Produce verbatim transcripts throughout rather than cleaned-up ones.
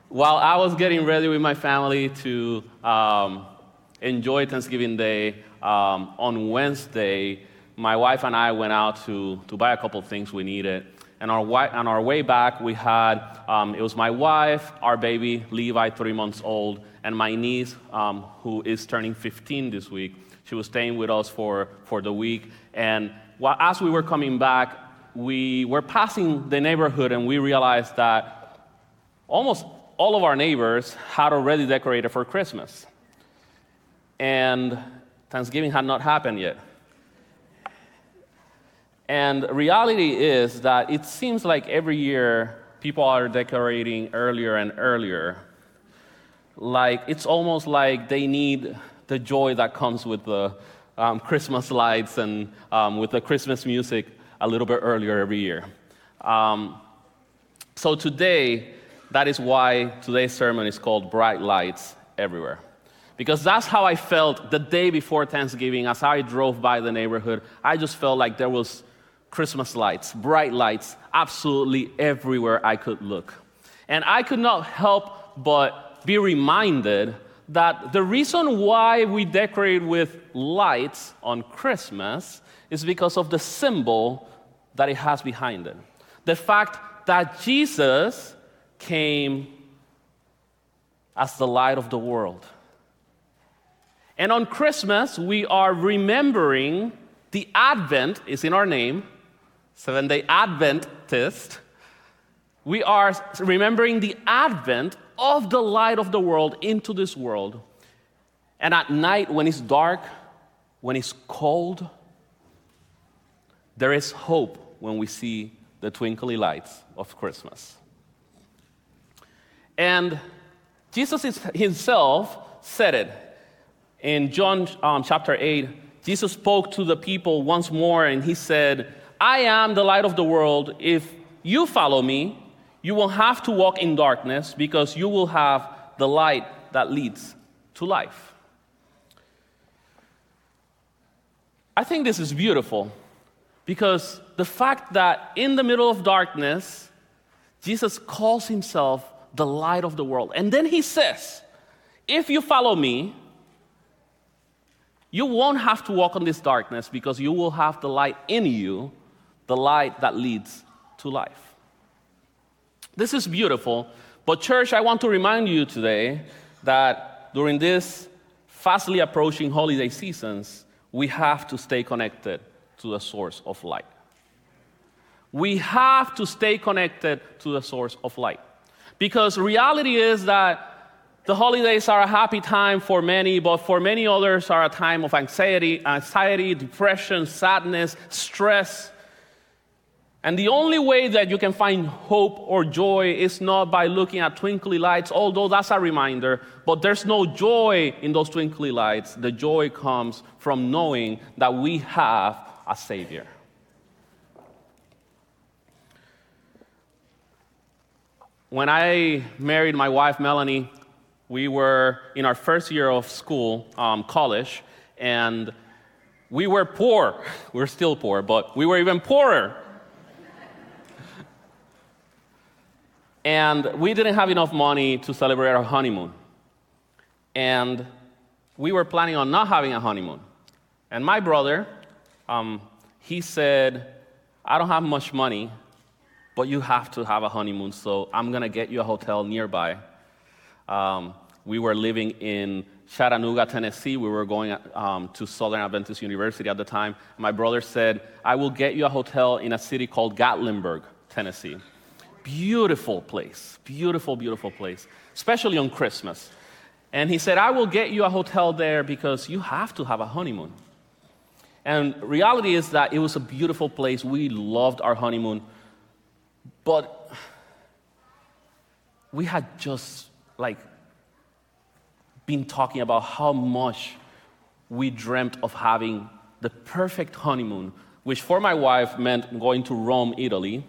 while I was getting ready with my family to um, enjoy Thanksgiving Day, um, on Wednesday, my wife and I went out to, to buy a couple of things we needed. And our wi- on our way back, we had, um, it was my wife, our baby, Levi, three months old, and my niece, um, who is turning fifteen this week. She was staying with us for, for the week. And while, as we were coming back, we were passing the neighborhood, and we realized that almost all of our neighbors had already decorated for Christmas. And Thanksgiving had not happened yet. And reality is that it seems like every year people are decorating earlier and earlier. Like, it's almost like they need the joy that comes with the um, Christmas lights and um, with the Christmas music a little bit earlier every year. Um, so today, that is why today's sermon is called Bright Lights Everywhere. Because that's how I felt the day before Thanksgiving. As I drove by the neighborhood, I just felt like there was Christmas lights, bright lights, absolutely everywhere I could look. And I could not help but be reminded that the reason why we decorate with lights on Christmas is because of the symbol that it has behind it. The fact that Jesus came as the light of the world. And on Christmas, we are remembering the Advent, is in our name, Seventh-day Adventist. We are remembering the advent of the light of the world into this world. And at night, when it's dark, when it's cold, there is hope when we see the twinkly lights of Christmas. And Jesus is, himself said it. In John um, chapter eight, Jesus spoke to the people once more, and he said, I am the light of the world. If you follow me, you won't have to walk in darkness because you will have the light that leads to life. I think this is beautiful because the fact that in the middle of darkness, Jesus calls himself the light of the world. And then he says, if you follow me, you won't have to walk in this darkness because you will have the light in you, the light that leads to life. This is beautiful, but church, I want to remind you today that during this fastly approaching holiday seasons, we have to stay connected to the source of light. We have to stay connected to the source of light. Because reality is that the holidays are a happy time for many, but for many others are a time of anxiety, anxiety, depression, sadness, stress. And the only way that you can find hope or joy is not by looking at twinkly lights, although that's a reminder, but there's no joy in those twinkly lights. The joy comes from knowing that we have a Savior. When I married my wife, Melanie, we were in our first year of school, um, college, and we were poor. We're still poor, but we were even poorer. And we didn't have enough money to celebrate our honeymoon. And we were planning on not having a honeymoon. And my brother, um, he said, I don't have much money, but you have to have a honeymoon, so I'm going to get you a hotel nearby. Um, we were living in Chattanooga, Tennessee. We were going um, to Southern Adventist University at the time. My brother said, I will get you a hotel in a city called Gatlinburg, Tennessee. Beautiful place, beautiful, beautiful place, especially on Christmas. And he said, I will get you a hotel there because you have to have a honeymoon. And reality is that it was a beautiful place. We loved our honeymoon. But we had just, like, been talking about how much we dreamt of having the perfect honeymoon, which for my wife meant going to Rome, Italy.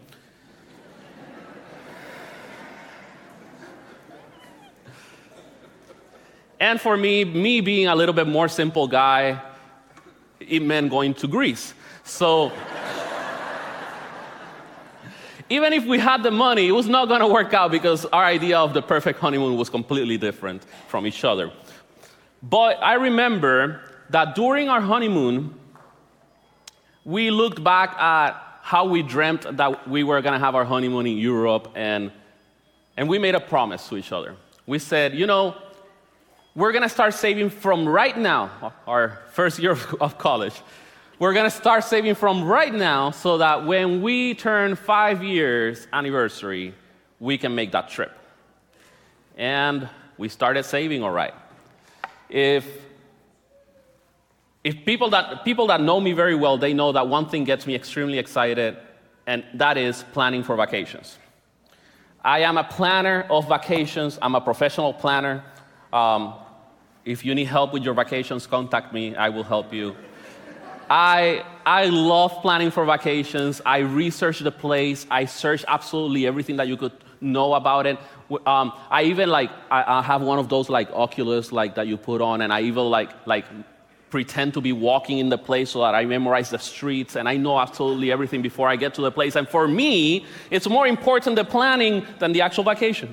And for me, me being a little bit more simple guy, it meant going to Greece. So even if we had the money, it was not going to work out because our idea of the perfect honeymoon was completely different from each other. But I remember that during our honeymoon, we looked back at how we dreamt that we were going to have our honeymoon in Europe, and, and we made a promise to each other. We said, you know, we're going to start saving from right now, our first year of college. We're going to start saving from right now so that when we turn five years anniversary, we can make that trip. And we started saving all right. If, if people that, people that know me very well, they know that one thing gets me extremely excited, and that is planning for vacations. I am a planner of vacations. I'm a professional planner. Um, if you need help with your vacations, contact me. I will help you. I, I love planning for vacations. I research the place. I search absolutely everything that you could know about it. Um, I even like, I, I have one of those like Oculus like that you put on, and I even like, like pretend to be walking in the place so that I memorize the streets, and I know absolutely everything before I get to the place. And for me, it's more important the planning than the actual vacation.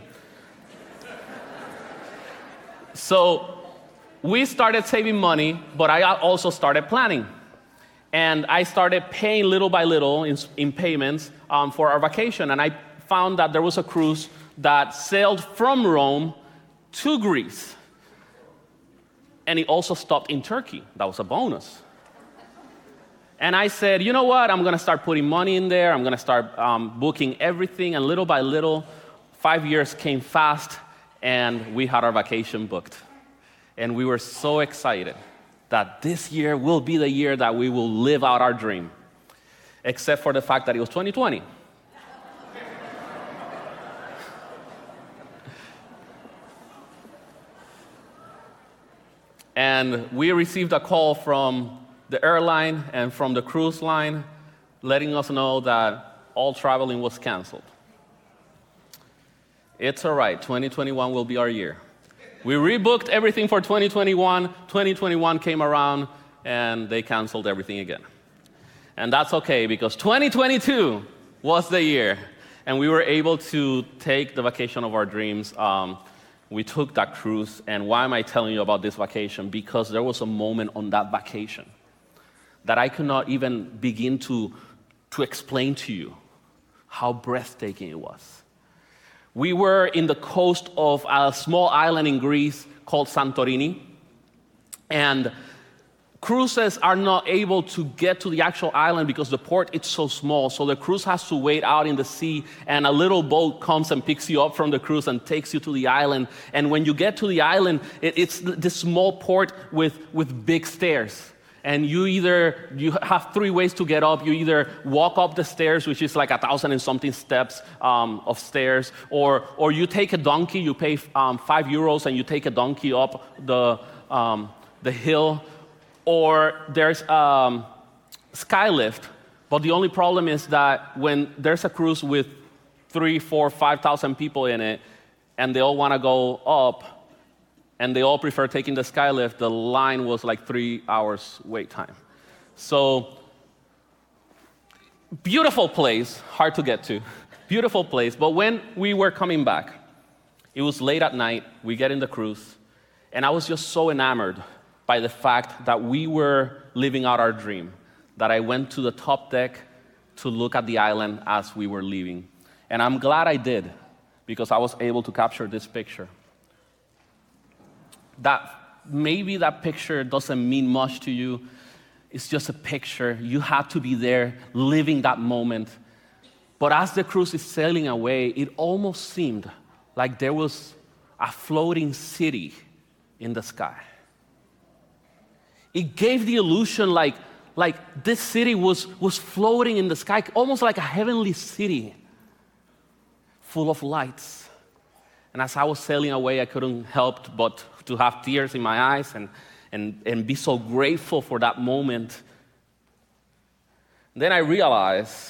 So we started saving money, but I also started planning. And I started paying little by little in, in payments um, for our vacation. And I found that there was a cruise that sailed from Rome to Greece. And it also stopped in Turkey. That was a bonus. And I said, you know what? I'm going to start putting money in there. I'm going to start um, booking everything. And little by little, five years came fast, and we had our vacation booked. And we were so excited that this year will be the year that we will live out our dream, except for the fact that it was twenty twenty. And we received a call from the airline and from the cruise line letting us know that all traveling was canceled. It's all right, twenty twenty-one will be our year. We rebooked everything for twenty twenty-one. twenty twenty-one came around, and they canceled everything again. And that's okay, because twenty twenty-two was the year, and we were able to take the vacation of our dreams. Um, we took that cruise, and why am I telling you about this vacation? Because there was a moment on that vacation that I could not even begin to, to explain to you how breathtaking it was. We were in the coast of a small island in Greece called Santorini, and cruises are not able to get to the actual island because the port is so small, so the cruise has to wait out in the sea, and a little boat comes and picks you up from the cruise and takes you to the island. And when you get to the island, it, it's this small port with, with big stairs. And you either, you have three ways to get up. You either walk up the stairs, which is like a thousand and something steps um, of stairs, or or you take a donkey, you pay um, five euros and you take a donkey up the, um, the hill, or there's um, skylift. But the only problem is that when there's a cruise with three, four, five thousand people in it, and they all want to go up, and they all prefer taking the skylift, the line was like three hours wait time. So, beautiful place, hard to get to. Beautiful place, but when we were coming back, it was late at night, we get in the cruise, and I was just so enamored by the fact that we were living out our dream, that I went to the top deck to look at the island as we were leaving. And I'm glad I did, because I was able to capture this picture. That maybe that picture doesn't mean much to you. It's just a picture. You have to be there living that moment. But as the cruise is sailing away, it almost seemed like there was a floating city in the sky. It gave the illusion like, like this city was, was floating in the sky, almost like a heavenly city full of lights. And as I was sailing away, I couldn't help but to have tears in my eyes and, and, and be so grateful for that moment. Then I realized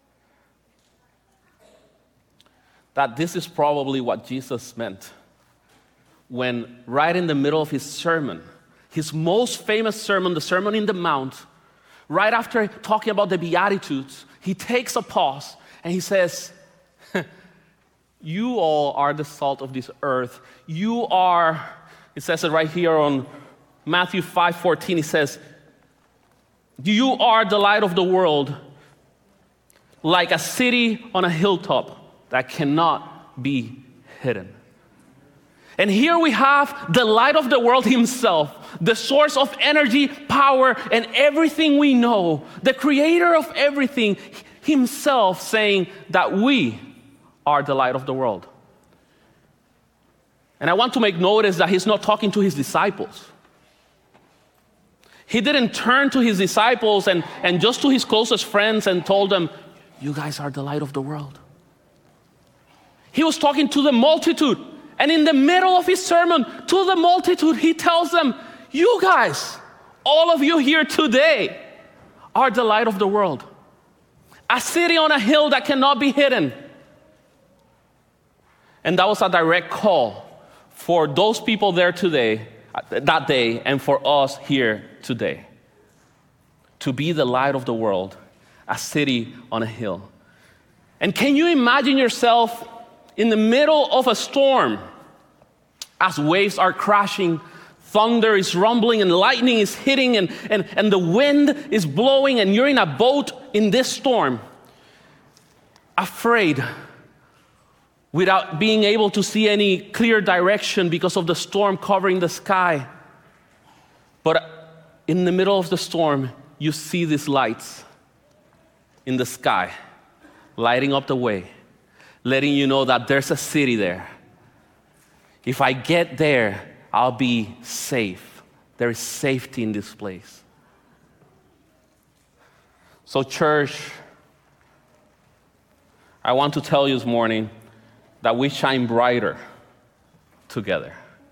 that this is probably what Jesus meant when right in the middle of his sermon, his most famous sermon, the Sermon in the Mount, right after talking about the Beatitudes, he takes a pause And he says, you all are the salt of this earth. You are, it says it right here on Matthew five fourteen, he says, you are the light of the world, like a city on a hilltop that cannot be hidden. And here we have the light of the world himself, the source of energy, power, and everything we know, the creator of everything himself, saying that we are the light of the world. And I want to make notice that he's not talking to his disciples. He didn't turn to his disciples and, and just to his closest friends and told them, you guys are the light of the world. He was talking to the multitude. And in the middle of his sermon, to the multitude, he tells them, you guys, all of you here today, are the light of the world. A city on a hill that cannot be hidden. And that was a direct call for those people there today, that day, and for us here today. To be the light of the world, a city on a hill. And can you imagine yourself in the middle of a storm, as waves are crashing, thunder is rumbling, and lightning is hitting, and, and, and the wind is blowing, and you're in a boat in this storm, afraid, without being able to see any clear direction because of the storm covering the sky. But in the middle of the storm, you see these lights in the sky, lighting up the way, letting you know that there's a city there. If I get there, I'll be safe. There is safety in this place. So church, I want to tell you this morning that we shine brighter together.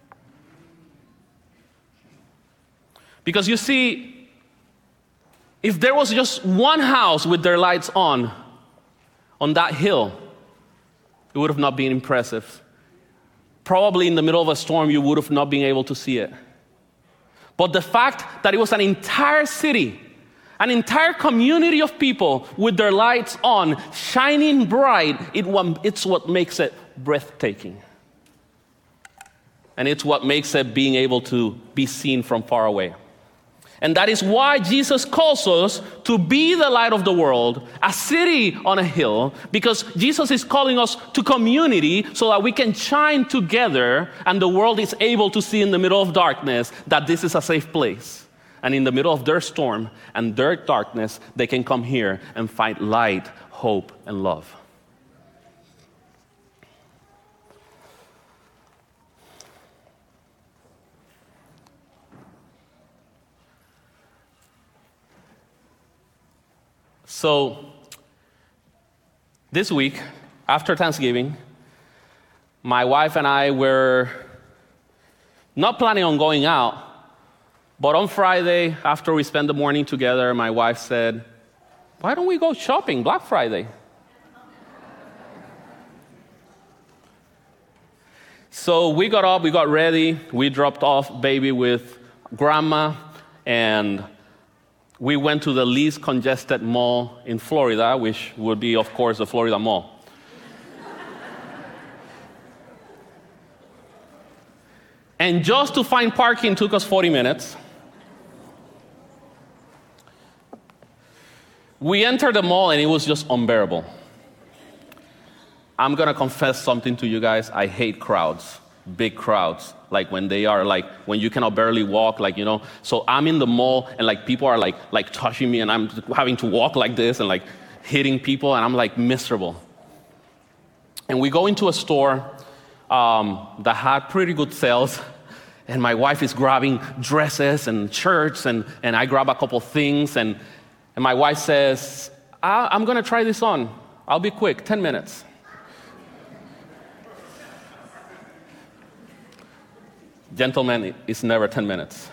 Because you see, if there was just one house with their lights on, on that hill, it would have not been impressive. Probably in the middle of a storm, you would have not been able to see it. But the fact that it was an entire city, an entire community of people with their lights on, shining bright, it, it's what makes it breathtaking. And it's what makes it being able to be seen from far away. And that is why Jesus calls us to be the light of the world, a city on a hill, because Jesus is calling us to community so that we can shine together and the world is able to see in the middle of darkness that this is a safe place. And in the middle of their storm and their darkness, they can come here and find light, hope, and love. So, this week, after Thanksgiving, my wife and I were not planning on going out, but on Friday, after we spent the morning together, my wife said, why don't we go shopping Black Friday? So we got up, we got ready, we dropped off baby with grandma, and we went to the least congested mall in Florida, which would be, of course, the Florida Mall. And just to find parking took us forty minutes. We entered the mall and it was just unbearable. I'm gonna confess something to you guys. I hate crowds, big crowds. Like when they are like, when you cannot barely walk, like, you know. So I'm in the mall and like people are like, like touching me and I'm having to walk like this and like hitting people and I'm like miserable. And we go into a store um, that had pretty good sales. And my wife is grabbing dresses and shirts and, and I grab a couple things and, and my wife says, I, I'm gonna try this on. I'll be quick, ten minutes. Gentlemen, it's never ten minutes.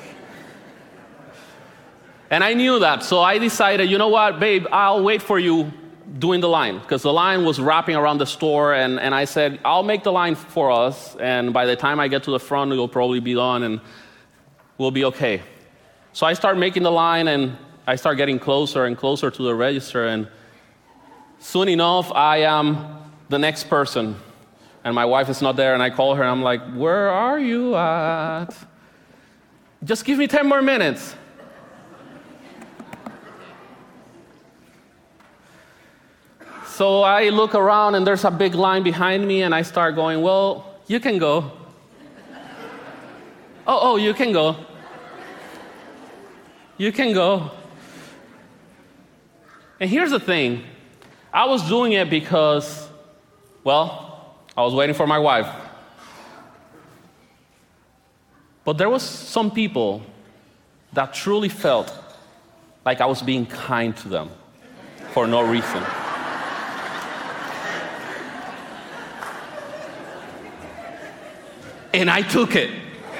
And I knew that, so I decided, you know what, babe, I'll wait for you doing the line, because the line was wrapping around the store, and, and I said, I'll make the line for us, and by the time I get to the front, it'll probably be done, and we'll be okay. So I start making the line, and I start getting closer and closer to the register, and Soon enough, I am the next person. And my wife is not there, and I call her, and I'm like, where are you at? Just give me ten more minutes. So I look around, and there's a big line behind me, and I start going, well, you can go. oh, oh, you can go. You can go. And here's the thing. I was doing it because, well, I was waiting for my wife. But there was some people that truly felt like I was being kind to them for no reason. And I took it.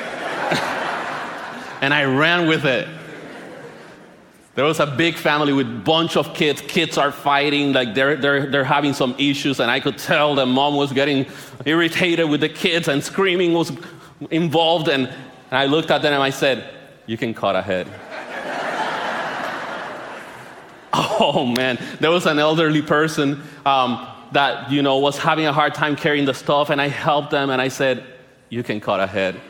And I ran with it. There was a big family with a bunch of kids. Kids are fighting, like they're, they're, they're having some issues, and I could tell that mom was getting irritated with the kids, and screaming was involved, and, and I looked at them and I said, you can cut ahead. Oh man, there was an elderly person um, that, you know, was having a hard time carrying the stuff, and I helped them, and I said, you can cut ahead.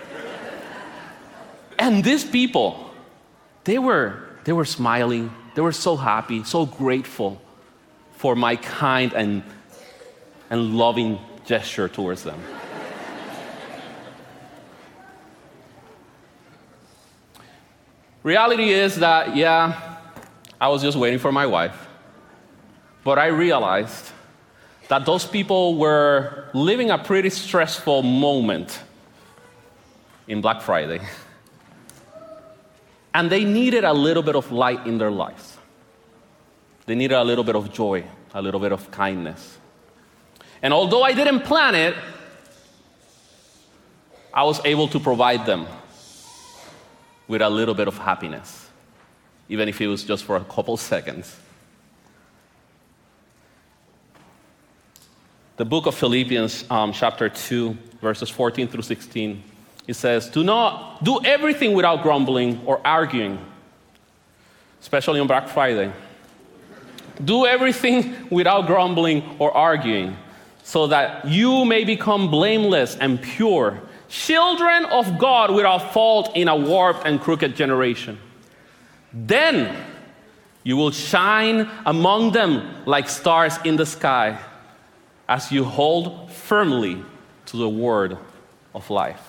And these people, they were... They were smiling. They were so happy, so grateful for my kind and, and loving gesture towards them. Reality is that, yeah, I was just waiting for my wife. But I realized that those people were living a pretty stressful moment in Black Friday. And they needed a little bit of light in their lives. They needed a little bit of joy, a little bit of kindness. And although I didn't plan it, I was able to provide them with a little bit of happiness, even if it was just for a couple seconds. The book of Philippians, um, chapter two, verses fourteen through sixteen, it says, do not do everything without grumbling or arguing, especially on Black Friday. Do everything without grumbling or arguing, so that you may become blameless and pure, children of God without fault in a warped and crooked generation. Then you will shine among them like stars in the sky, as you hold firmly to the word of life.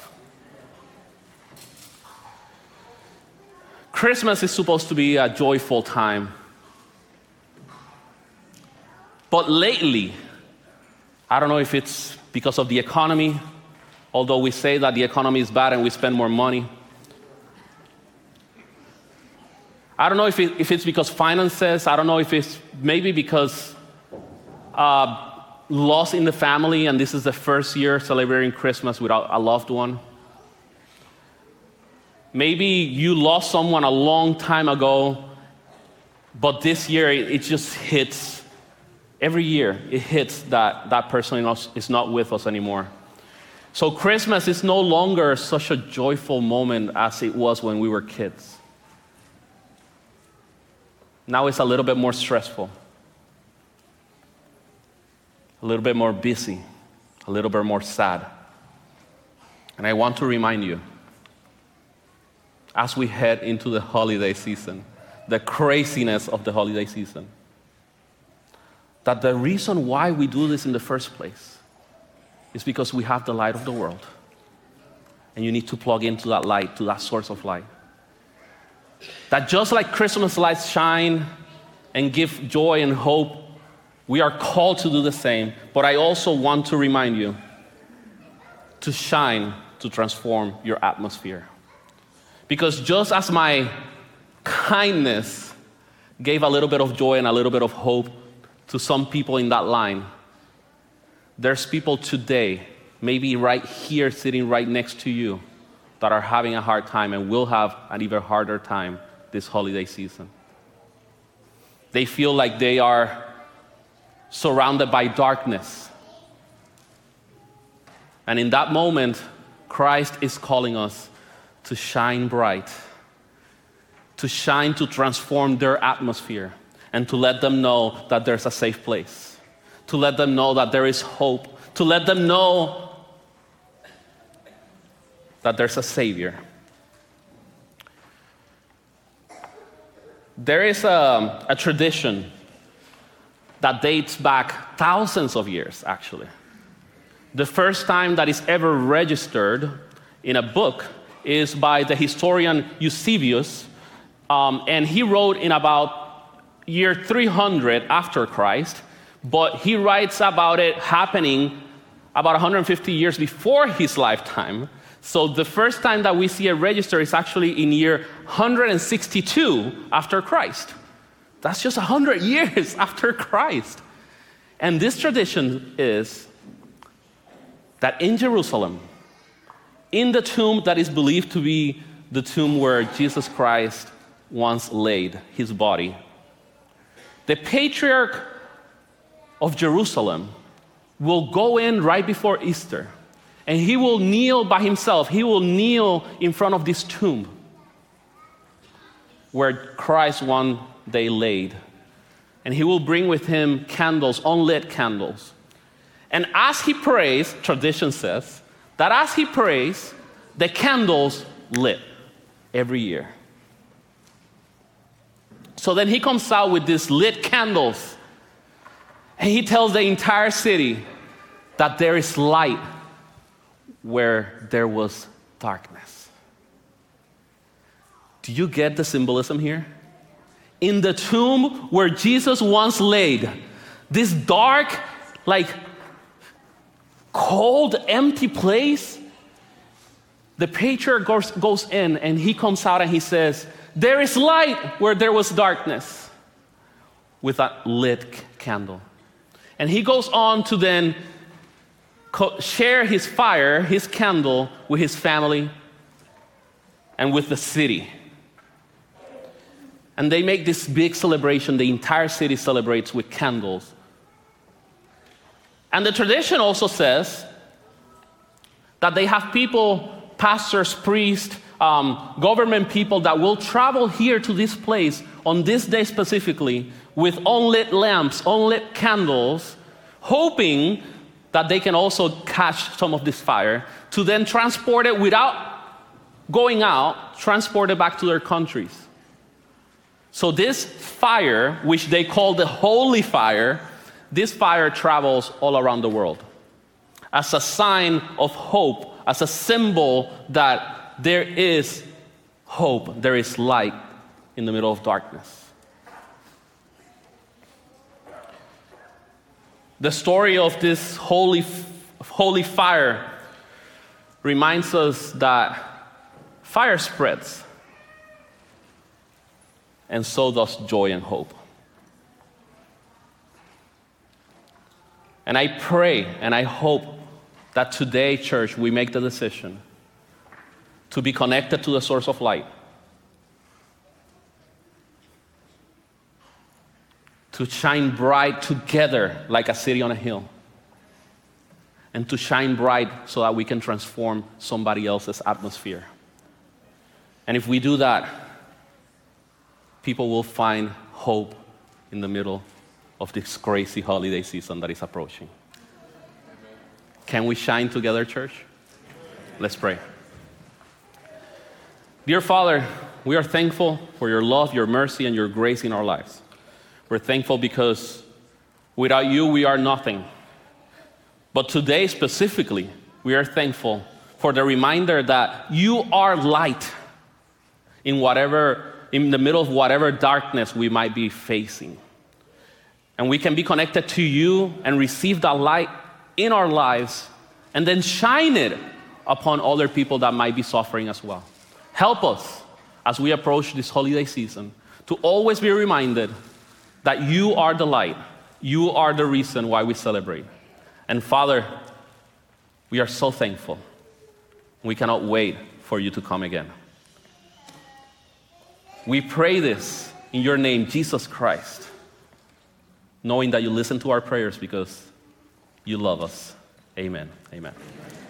Christmas is supposed to be a joyful time. But lately, I don't know if it's because of the economy, although we say that the economy is bad and we spend more money. I don't know if, it, if it's because finances. I don't know if it's maybe because uh, loss in the family, and this is the first year celebrating Christmas without a loved one. Maybe you lost someone a long time ago, but this year it, it just hits. Every year it hits that that person is not with us anymore. So Christmas is no longer such a joyful moment as it was when we were kids. Now it's a little bit more stressful, a little bit more busy, a little bit more sad. And I want to remind you, as we head into the holiday season, the craziness of the holiday season, that the reason why we do this in the first place is because we have the light of the world. And you need to plug into that light, to that source of light. That just like Christmas lights shine and give joy and hope, we are called to do the same. But I also want to remind you to shine to transform your atmosphere. Because just as my kindness gave a little bit of joy and a little bit of hope to some people in that line, there's people today, maybe right here, sitting right next to you, that are having a hard time and will have an even harder time this holiday season. They feel like they are surrounded by darkness. And in that moment, Christ is calling us to shine bright, to shine to transform their atmosphere, and to let them know that there's a safe place. to let them know that there is hope, to let them know that there's a Savior. There is a, a tradition that dates back thousands of years, actually. The first time that is ever registered in a book is by the historian Eusebius, um, and he wrote in about year three hundred after Christ, but he writes about it happening about one hundred fifty years before his lifetime. So the first time that we see a register is actually in year one hundred sixty-two after Christ. That's just one hundred years after Christ. And this tradition is that in Jerusalem, in the tomb that is believed to be the tomb where Jesus Christ once laid his body, the patriarch of Jerusalem will go in right before Easter, and he will kneel by himself. He will kneel in front of this tomb where Christ one day laid. And he will bring with him candles, unlit candles. And as he prays, tradition says, that as he prays, the candles lit every year. So then he comes out with these lit candles, and he tells the entire city that there is light where there was darkness. Do you get the symbolism here? In the tomb where Jesus once laid, this dark, like cold, empty place, the patriarch goes, goes in and he comes out and he says, there is light where there was darkness, with a lit candle. And he goes on to then co- share his fire, his candle, with his family and with the city. And they make this big celebration. The entire city celebrates with candles. And the tradition also says that they have people, pastors, priests, um, government people that will travel here to this place on this day specifically with unlit lamps, unlit candles, hoping that they can also catch some of this fire to then transport it without going out, transport it back to their countries. So this fire, which they call the holy fire, this fire travels all around the world as a sign of hope, as a symbol that there is hope, there is light in the middle of darkness. The story of this holy, holy fire reminds us that fire spreads, and so does joy and hope. And I pray and I hope that today, church, we make the decision to be connected to the source of light, to shine bright together like a city on a hill, and to shine bright so that we can transform somebody else's atmosphere. And if we do that, people will find hope in the middle of this crazy holiday season that is approaching. Can we shine together, church? Let's pray. Dear Father, we are thankful for your love, your mercy, and your grace in our lives. We're thankful because without you, we are nothing. But today specifically, we are thankful for the reminder that you are light in whatever, in the middle of whatever darkness we might be facing. And we can be connected to you and receive that light in our lives and then shine it upon other people that might be suffering as well. Help us as we approach this holiday season to always be reminded that you are the light. You are the reason why we celebrate. And Father, we are so thankful. We cannot wait for you to come again. We pray this in your name, Jesus Christ, knowing that you listen to our prayers because you love us. Amen. Amen.